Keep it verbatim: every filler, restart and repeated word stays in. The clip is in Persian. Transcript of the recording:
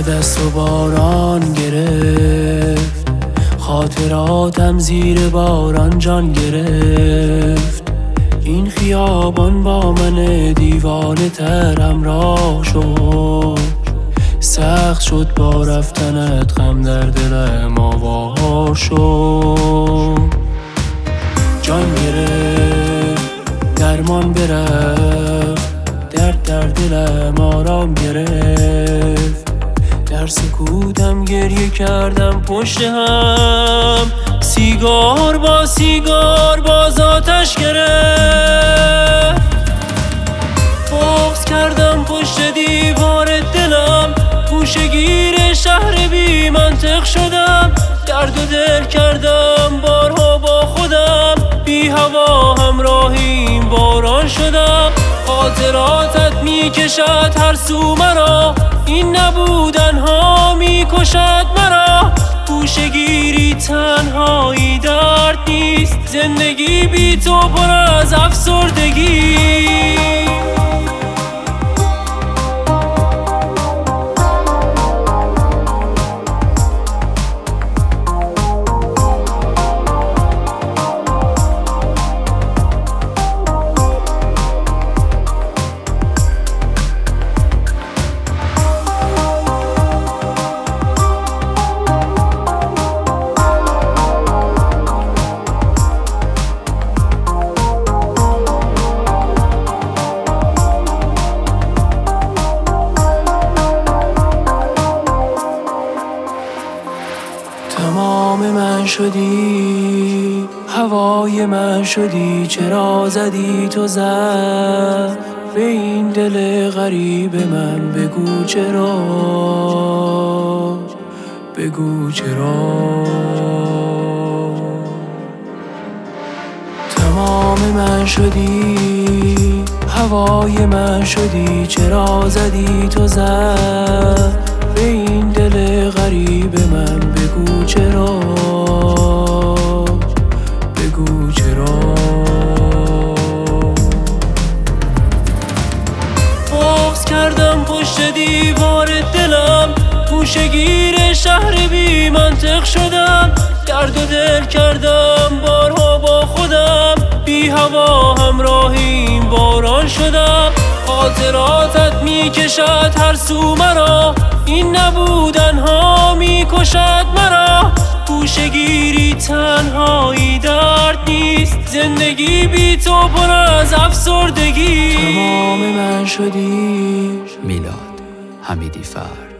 ته دست و باران گرفت، خاطراتم زیر باران جان گرفت. این خیابان با من دیوانه تر همراه شد، سخت شد با رفتنت غم در دلم آوار شد. جان گرفت درمان برفت، درد در دلم آرام گرفت. در سکوتم گریه کردم پشت هم، سیگار با سیگار باز آتش گرفت. بغض کردم پشت دیوار دلم، گوشه‌گیر شهر بی منطق شدم. درد و دل کردم بارها با خودم، بی هوا همراهیم باران شدم. خاطراتت میکشد هر سو مرا، این نبودن ها میکشد مرا. گوشه‌گیری تنهایی درد نیست، زندگی بی تو پر از افسردگی. تمام من شدی، هوای من شدی، چرا زدی تو زد به این دل غریب من؟ بگو چرا، بگو چرا. تمام من شدی، هوای من شدی، چرا زدی تو زد به این دل غریب من؟ بگو چرا، بگو چرا. بغض کردم پشت دیوار دلم، گوشه‌گیر شهر بی منطق شدم. درد و دل کردم بارها با خودم، بی هوا همراهیم باران شدم. خاطراتت میکشد هر سو مرا، این نبودن ها میکشد مرا. گوشه‌گیری تنهایی درد نیست، زندگی بی تو پر از افسردگی. تمام من شدی. میلاد حمیدی فرد.